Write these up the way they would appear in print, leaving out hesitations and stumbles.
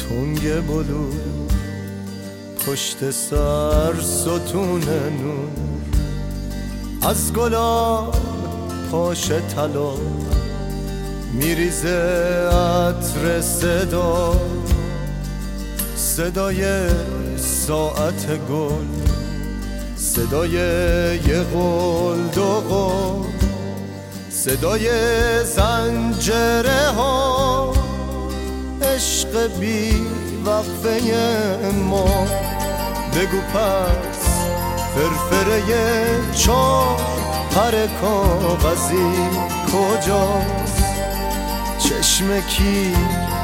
تنگ بلو پشت سر ستون نور از گلاب پاش طلا میریزه عطر صدا، صدای ساعت گل، صدای یه قول دو قول، صدای زنجره ها، عشق بی وقفه ما. بگو پس فرفره چار پر کاغذی کجاست؟ چشم کی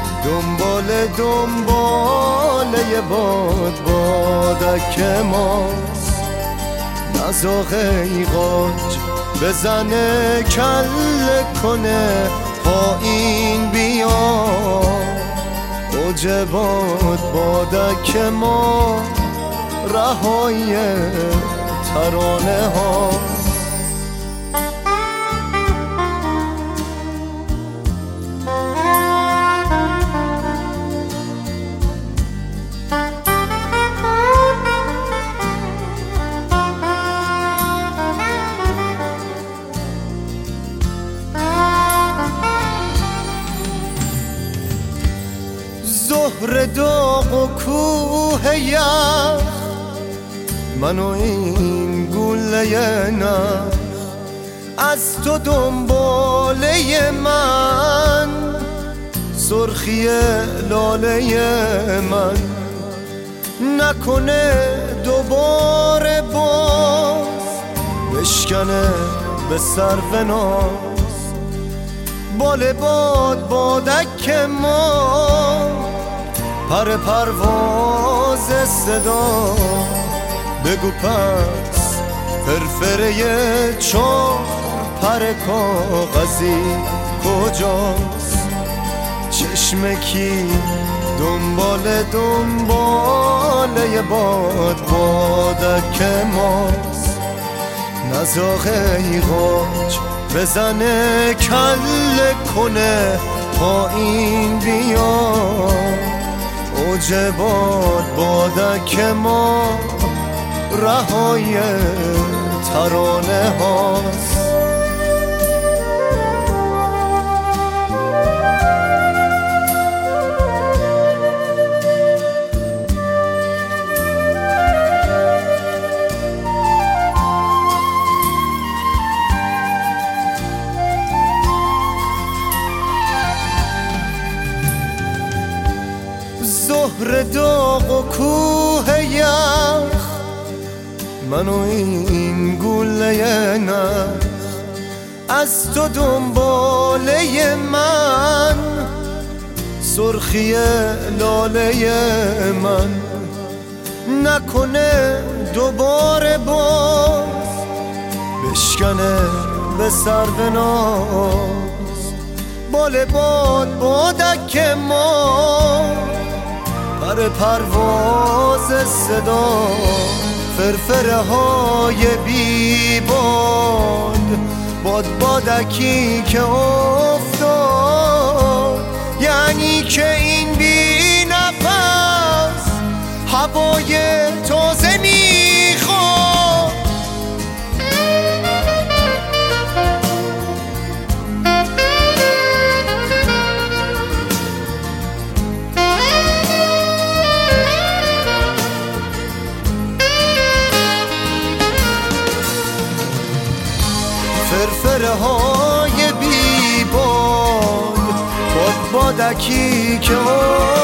دنباله بادک ماست؟ نزاق ایقاج بزنه کله کنه پایین بیا، اوج بادک ما رهایی ترانه ها. ظهر داغ و کوه یخ، من و این گوله نخ، از تو دنباله من، سرخی لاله من. نکنه دوباره باز بشکنه به سرو ناز، بال بادک ما، پر پرواز صدا. بگو پس فرفره چار پر کاغذی کجاست؟ چشم کی دنباله بادک ماست؟ نزاق ایقاج بزنه کله کنه پایین بیا، اوج بادک ما رهایی ترانه هاست. ظهر داغ و کوه یخ، من و این گوله نخ، از تو دنباله من، سرخی لاله من. نکنه دوباره باز بشکنه به سرو ناز، بال بادک ما، پر پرواز صدا. فرفره های بی بادکی که افتاد، یعنی که این بی نفس هوای تازه میخواد. فرفره های بی بادکی که